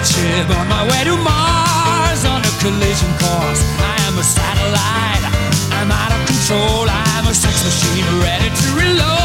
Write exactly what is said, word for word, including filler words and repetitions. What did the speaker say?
chip on my way to Mars on a collision course. I am a satellite, I'm out of control. I'm a sex machine ready to reload.